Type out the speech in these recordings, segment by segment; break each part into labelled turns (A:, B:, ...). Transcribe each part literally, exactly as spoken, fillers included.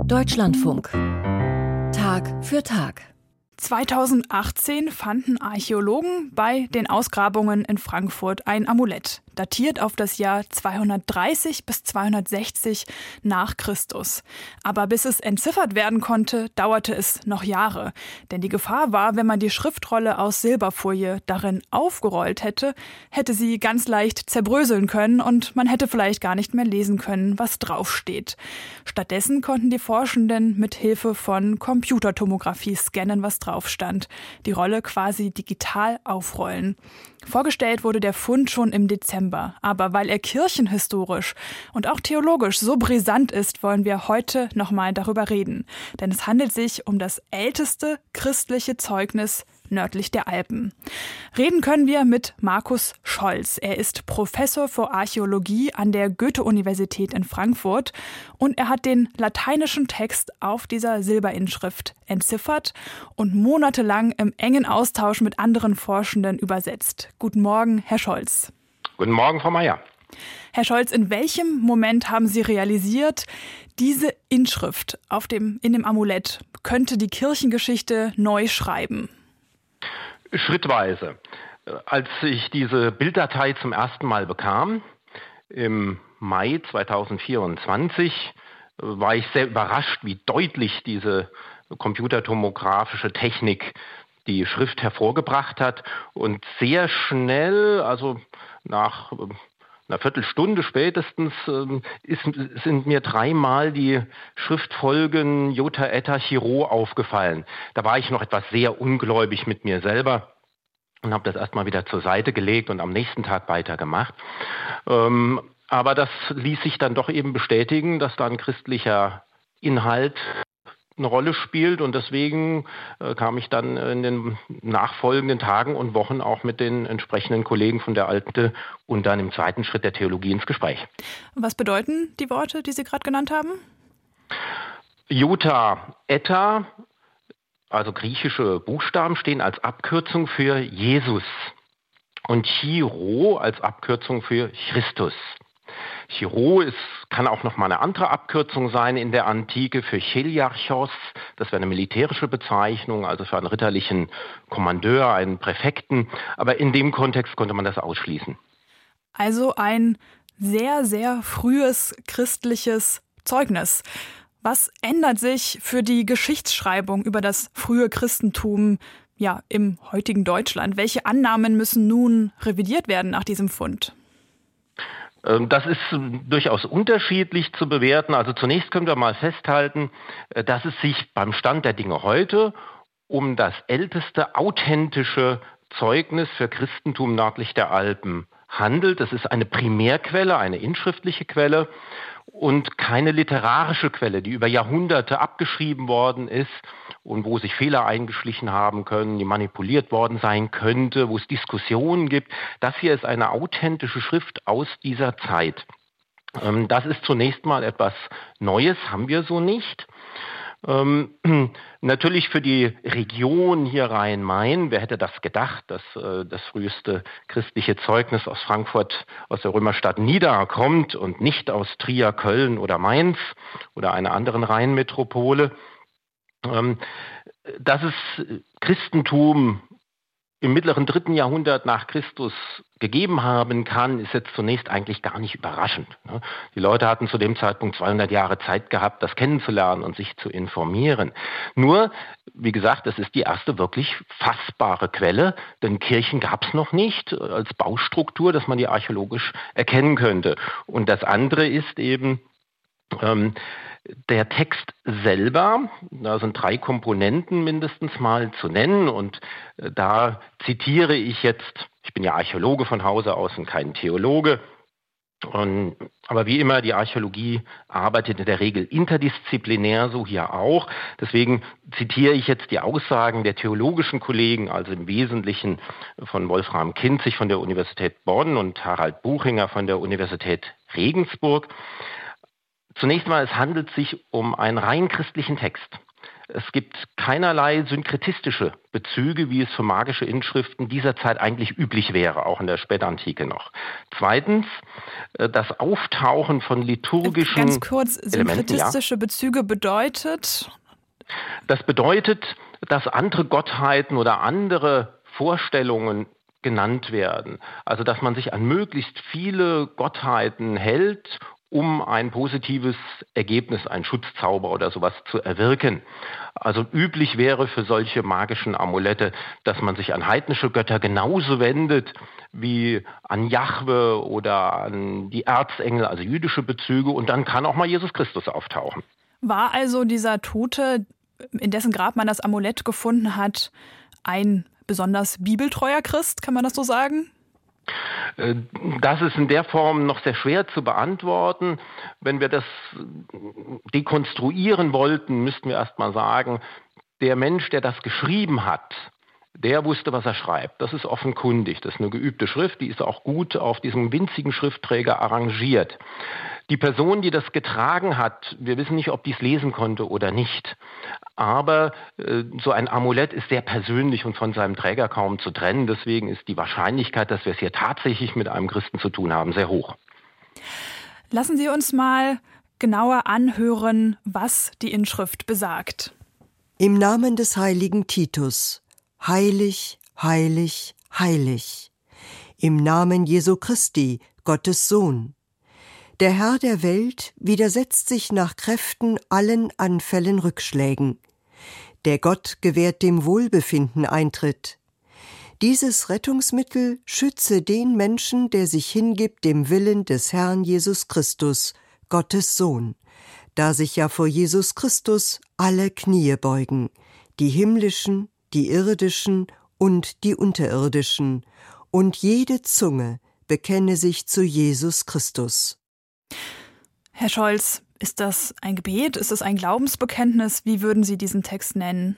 A: Deutschlandfunk. Tag für Tag.
B: zweitausendachtzehn fanden Archäologen bei den Ausgrabungen in Frankfurt ein Amulett, datiert auf das Jahr zweihundertdreißig bis zweihundertsechzig nach Christus. Aber bis es entziffert werden konnte, dauerte es noch Jahre. Denn die Gefahr war, wenn man die Schriftrolle aus Silberfolie darin aufgerollt hätte, hätte sie ganz leicht zerbröseln können und man hätte vielleicht gar nicht mehr lesen können, was draufsteht. Stattdessen konnten die Forschenden mit Hilfe von Computertomographie scannen, was drauf stand, die Rolle quasi digital aufrollen. Vorgestellt wurde der Fund schon im Dezember, aber weil er kirchenhistorisch und auch theologisch so brisant ist, wollen wir heute nochmal darüber reden. Denn es handelt sich um das älteste christliche Zeugnis nördlich der Alpen. Reden können wir mit Markus Scholz. Er ist Professor für Archäologie an der Goethe-Universität in Frankfurt und er hat den lateinischen Text auf dieser Silberinschrift entziffert und monatelang im engen Austausch mit anderen Forschenden übersetzt. Guten Morgen, Herr Scholz.
C: Guten Morgen, Frau Meier.
B: Herr Scholz, in welchem Moment haben Sie realisiert, diese Inschrift auf dem, in dem Amulett könnte die Kirchengeschichte neu schreiben?
C: Schrittweise. Als ich diese Bilddatei zum ersten Mal bekam, im Mai zweitausendvierundzwanzig, war ich sehr überrascht, wie deutlich diese computertomographische Technik die Schrift hervorgebracht hat und sehr schnell, also nach einer Viertelstunde spätestens, ist, sind mir dreimal die Schriftfolgen Jota, Eta, Chiro aufgefallen. Da war ich noch etwas sehr ungläubig mit mir selber und habe das erstmal wieder zur Seite gelegt und am nächsten Tag weitergemacht. Ähm, aber das ließ sich dann doch eben bestätigen, dass da ein christlicher Inhalt eine Rolle spielt und deswegen äh, kam ich dann in den nachfolgenden Tagen und Wochen auch mit den entsprechenden Kollegen von der Alte und dann im zweiten Schritt der Theologie ins Gespräch.
B: Was bedeuten die Worte, die Sie gerade genannt haben?
C: Jota, Eta, also griechische Buchstaben, stehen als Abkürzung für Jesus und Chiro als Abkürzung für Christus. Chiro ist, kann auch noch mal eine andere Abkürzung sein in der Antike für Cheliarchos. Das wäre eine militärische Bezeichnung, also für einen ritterlichen Kommandeur, einen Präfekten. Aber in dem Kontext konnte man das ausschließen.
B: Also ein sehr, sehr frühes christliches Zeugnis. Was ändert sich für die Geschichtsschreibung über das frühe Christentum ja, im heutigen Deutschland? Welche Annahmen müssen nun revidiert werden nach diesem Fund?
C: Das ist durchaus unterschiedlich zu bewerten. Also zunächst können wir mal festhalten, dass es sich beim Stand der Dinge heute um das älteste authentische Zeugnis für Christentum nördlich der Alpen handelt. Es ist eine Primärquelle, eine inschriftliche Quelle und keine literarische Quelle, die über Jahrhunderte abgeschrieben worden ist und wo sich Fehler eingeschlichen haben können, die manipuliert worden sein könnte, wo es Diskussionen gibt. Das hier ist eine authentische Schrift aus dieser Zeit. Das ist zunächst mal etwas Neues, haben wir so nicht. Ähm, natürlich für die Region hier Rhein-Main, wer hätte das gedacht, dass äh, das früheste christliche Zeugnis aus Frankfurt, aus der Römerstadt Nida kommt und nicht aus Trier, Köln oder Mainz oder einer anderen Rheinmetropole. Ähm, dass es Christentum im mittleren dritten Jahrhundert nach Christus gegeben haben kann, ist jetzt zunächst eigentlich gar nicht überraschend. Die Leute hatten zu dem Zeitpunkt zweihundert Jahre Zeit gehabt, das kennenzulernen und sich zu informieren. Nur, wie gesagt, das ist die erste wirklich fassbare Quelle, denn Kirchen gab es noch nicht als Baustruktur, dass man die archäologisch erkennen könnte. Und das andere ist eben, ähm, der Text selber, da sind drei Komponenten mindestens mal zu nennen und da zitiere ich jetzt, ich bin ja Archäologe von Hause aus und kein Theologe, und, aber wie immer, die Archäologie arbeitet in der Regel interdisziplinär, so hier auch. Deswegen zitiere ich jetzt die Aussagen der theologischen Kollegen, also im Wesentlichen von Wolfram Kinzig von der Universität Bonn und Harald Buchinger von der Universität Regensburg. Zunächst mal, es handelt sich um einen rein christlichen Text. Es gibt keinerlei synkretistische Bezüge, wie es für magische Inschriften dieser Zeit eigentlich üblich wäre, auch in der Spätantike noch. Zweitens, das Auftauchen von liturgischen
B: Ganz kurz, synkretistische
C: Elementen, ja.
B: Bezüge bedeutet?
C: Das bedeutet, dass andere Gottheiten oder andere Vorstellungen genannt werden. Also dass man sich an möglichst viele Gottheiten hält, um ein positives Ergebnis, einen Schutzzauber oder sowas zu erwirken. Also üblich wäre für solche magischen Amulette, dass man sich an heidnische Götter genauso wendet wie an Jahwe oder an die Erzengel, also jüdische Bezüge, und dann kann auch mal Jesus Christus auftauchen.
B: War also dieser Tote, in dessen Grab man das Amulett gefunden hat, ein besonders bibeltreuer Christ, kann man das so sagen?
C: Das ist in der Form noch sehr schwer zu beantworten. Wenn wir das dekonstruieren wollten, müssten wir erst mal sagen, der Mensch, der das geschrieben hat, der wusste, was er schreibt. Das ist offenkundig. Das ist eine geübte Schrift, die ist auch gut auf diesem winzigen Schriftträger arrangiert. Die Person, die das getragen hat, wir wissen nicht, ob die es lesen konnte oder nicht. Aber äh, so ein Amulett ist sehr persönlich und von seinem Träger kaum zu trennen. Deswegen ist die Wahrscheinlichkeit, dass wir es hier tatsächlich mit einem Christen zu tun haben, sehr hoch.
B: Lassen Sie uns mal genauer anhören, was die Inschrift besagt.
D: Im Namen des heiligen Titus. Heilig, heilig, heilig. Im Namen Jesu Christi, Gottes Sohn. Der Herr der Welt widersetzt sich nach Kräften allen Anfällen Rückschlägen. Der Gott gewährt dem Wohlbefinden Eintritt. Dieses Rettungsmittel schütze den Menschen, der sich hingibt dem Willen des Herrn Jesus Christus, Gottes Sohn, da sich ja vor Jesus Christus alle Knie beugen, die himmlischen, die irdischen und die unterirdischen, und jede Zunge bekenne sich zu Jesus Christus.
B: Herr Scholz, ist das ein Gebet? Ist das ein Glaubensbekenntnis? Wie würden Sie diesen Text nennen?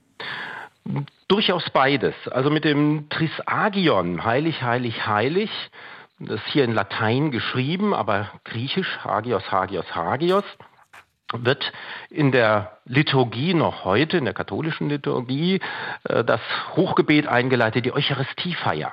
C: Durchaus beides. Also mit dem Trisagion, heilig, heilig, heilig, das ist hier in Latein geschrieben, aber griechisch, Hagios, Hagios, Hagios, wird in der Liturgie noch heute, in der katholischen Liturgie, das Hochgebet eingeleitet, die Eucharistiefeier.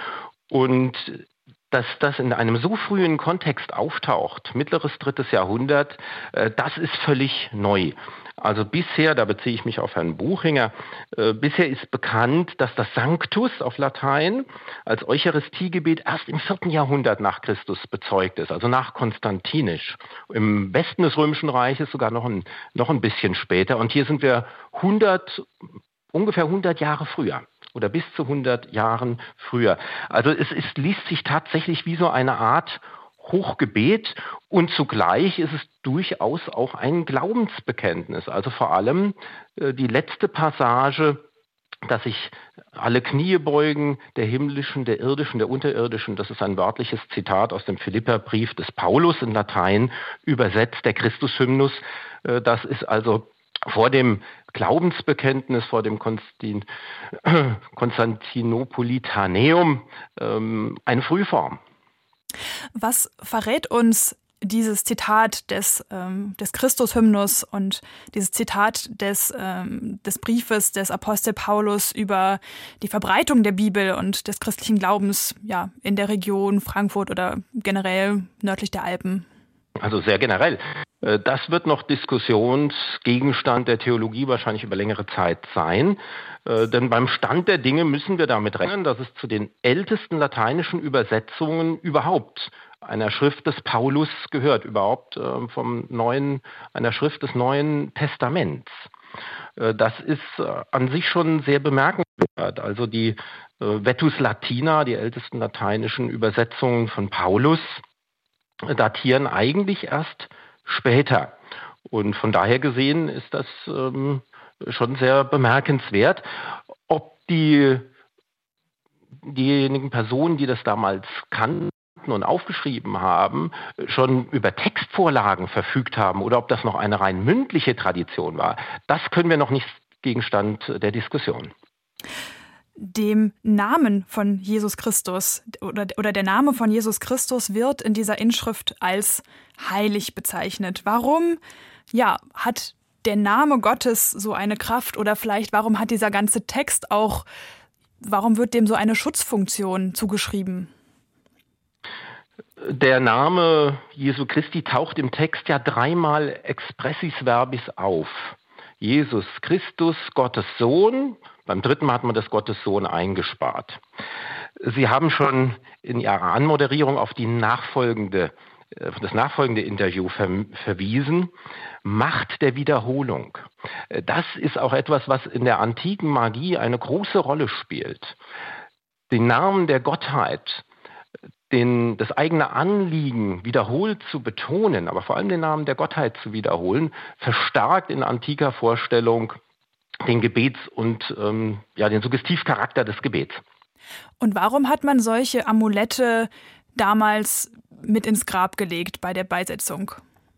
C: Und dass das in einem so frühen Kontext auftaucht, mittleres drittes Jahrhundert, das ist völlig neu. Also bisher, da beziehe ich mich auf Herrn Buchinger, äh, bisher ist bekannt, dass das Sanctus auf Latein als Eucharistiegebet erst im vierten Jahrhundert nach Christus bezeugt ist, also nach Konstantinisch. Im Westen des Römischen Reiches sogar noch ein, noch ein bisschen später. Und hier sind wir hundert, ungefähr hundert Jahre früher. Oder bis zu hundert Jahren früher. Also es ist, liest sich tatsächlich wie so eine Art Hochgebet, und zugleich ist es durchaus auch ein Glaubensbekenntnis. Also vor allem äh, die letzte Passage, dass sich alle Knie beugen, der himmlischen, der irdischen, der unterirdischen, das ist ein wörtliches Zitat aus dem Philipperbrief des Paulus in Latein, übersetzt der Christushymnus. Äh, das ist also vor dem Glaubensbekenntnis, vor dem Konstin, äh, Konstantinopolitaneum ähm, eine Frühform.
B: Was verrät uns dieses Zitat des, ähm, des Christushymnus und dieses Zitat des, ähm, des Briefes des Apostel Paulus über die Verbreitung der Bibel und des christlichen Glaubens ja, in der Region Frankfurt oder generell nördlich der Alpen?
C: Also sehr generell. Das wird noch Diskussionsgegenstand der Theologie wahrscheinlich über längere Zeit sein. Denn beim Stand der Dinge müssen wir damit rechnen, dass es zu den ältesten lateinischen Übersetzungen überhaupt einer Schrift des Paulus gehört, überhaupt vom neuen, einer Schrift des Neuen Testaments. Das ist an sich schon sehr bemerkenswert. Also die Vetus Latina, die ältesten lateinischen Übersetzungen von Paulus, datieren eigentlich erst später. Und von daher gesehen ist das ähm, schon sehr bemerkenswert. Ob die, diejenigen Personen, die das damals kannten und aufgeschrieben haben, schon über Textvorlagen verfügt haben oder ob das noch eine rein mündliche Tradition war, das können wir noch nicht Gegenstand der Diskussion.
B: Dem Namen von Jesus Christus oder, oder der Name von Jesus Christus wird in dieser Inschrift als heilig bezeichnet. Warum ja, hat der Name Gottes so eine Kraft oder vielleicht warum hat dieser ganze Text auch, warum wird dem so eine Schutzfunktion zugeschrieben?
C: Der Name Jesu Christi taucht im Text ja dreimal expressis verbis auf. Jesus Christus, Gottes Sohn. Beim dritten Mal hat man das Gottes Sohn eingespart. Sie haben schon in Ihrer Anmoderierung auf die nachfolgende, das nachfolgende Interview ver, verwiesen. Macht der Wiederholung. Das ist auch etwas, was in der antiken Magie eine große Rolle spielt. Den Namen der Gottheit, den, das eigene Anliegen wiederholt zu betonen, aber vor allem den Namen der Gottheit zu wiederholen, verstärkt in antiker Vorstellung den Gebets- und ähm, ja, den Suggestivcharakter des Gebets.
B: Und warum hat man solche Amulette damals mit ins Grab gelegt bei der Beisetzung?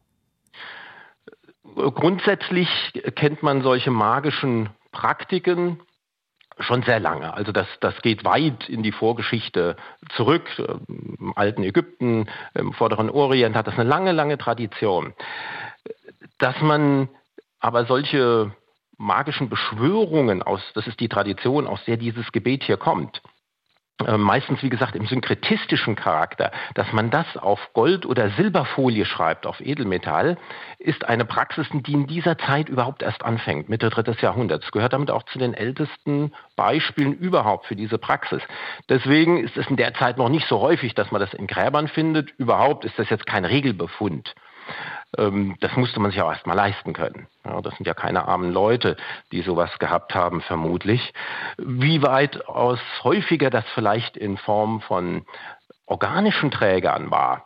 C: Grundsätzlich kennt man solche magischen Praktiken schon sehr lange. Also das, das geht weit in die Vorgeschichte zurück. Im alten Ägypten, im Vorderen Orient hat das eine lange, lange Tradition. Dass man aber solche magischen Beschwörungen aus, das ist die Tradition, aus der dieses Gebet hier kommt, meistens, wie gesagt, im synkretistischen Charakter, dass man das auf Gold- oder Silberfolie schreibt, auf Edelmetall, ist eine Praxis, die in dieser Zeit überhaupt erst anfängt, Mitte drittes Jahrhundert. Es gehört damit auch zu den ältesten Beispielen überhaupt für diese Praxis. Deswegen ist es in der Zeit noch nicht so häufig, dass man das in Gräbern findet. Überhaupt ist das jetzt kein Regelbefund. Das musste man sich auch erst mal leisten können. Ja, das sind ja keine armen Leute, die sowas gehabt haben, vermutlich. Wie weitaus häufiger das vielleicht in Form von organischen Trägern war,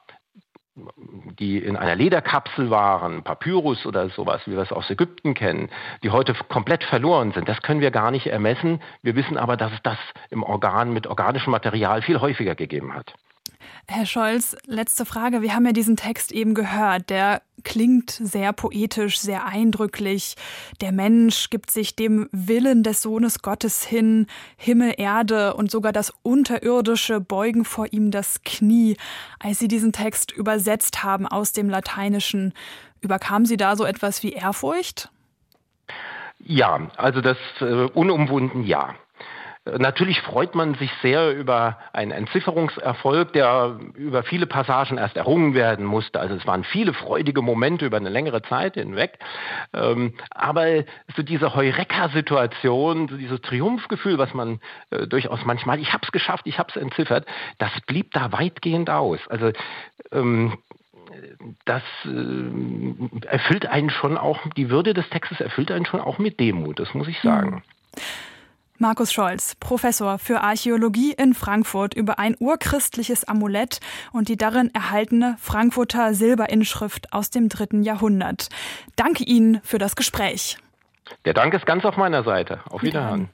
C: die in einer Lederkapsel waren, Papyrus oder sowas, wie wir es aus Ägypten kennen, die heute komplett verloren sind, das können wir gar nicht ermessen. Wir wissen aber, dass es das im Organ mit organischem Material viel häufiger gegeben hat.
B: Herr Scholz, letzte Frage. Wir haben ja diesen Text eben gehört. Der klingt sehr poetisch, sehr eindrücklich. Der Mensch gibt sich dem Willen des Sohnes Gottes hin. Himmel, Erde und sogar das Unterirdische beugen vor ihm das Knie. Als Sie diesen Text übersetzt haben aus dem Lateinischen, überkam Sie da so etwas wie Ehrfurcht?
C: Ja, also das äh, unumwunden ja. Natürlich freut man sich sehr über einen Entzifferungserfolg, der über viele Passagen erst errungen werden musste. Also es waren viele freudige Momente über eine längere Zeit hinweg. Aber so diese Heureka-Situation, so dieses Triumphgefühl, was man äh, durchaus manchmal, ich habe es geschafft, ich habe es entziffert, das blieb da weitgehend aus. Also ähm, das äh, erfüllt einen schon auch, die Würde des Textes erfüllt einen schon auch mit Demut, das muss ich sagen.
B: Mhm. Markus Scholz, Professor für Archäologie in Frankfurt, über ein urchristliches Amulett und die darin erhaltene Frankfurter Silberinschrift aus dem dritten Jahrhundert. Danke Ihnen für das Gespräch.
C: Der Dank ist ganz auf meiner Seite. Auf Wiederhören.